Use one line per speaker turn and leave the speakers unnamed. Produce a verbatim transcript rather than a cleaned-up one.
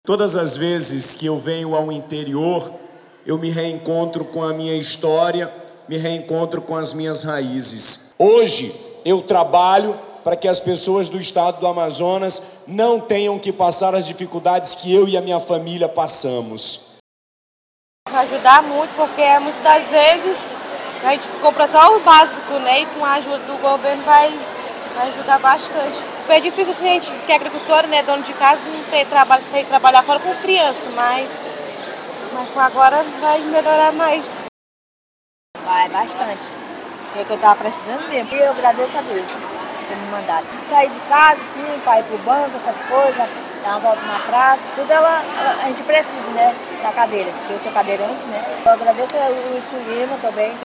Todas as vezes que eu venho ao interior, eu me reencontro com a minha história, me reencontro com as minhas raízes. Hoje eu trabalho para que as pessoas do estado do Amazonas não tenham que passar as dificuldades que eu e a minha família passamos.
Vai ajudar muito, porque muitas das vezes a gente compra só o básico, né? E com a ajuda do governo vai, vai ajudar bastante. Porque é difícil assim, a gente que é agricultor, né, dono de casa, não ter trabalho, você tem que trabalhar fora com criança, mas, mas com agora vai melhorar mais.
Vai, bastante. É o que eu estava precisando mesmo. E eu agradeço a Deus por me mandar. Sair de casa, assim, para ir pro banco, essas coisas, dar uma volta na praça, tudo ela, ela, a gente precisa, né, da cadeira, porque eu sou cadeirante, né. Eu agradeço o Wilson Lima também.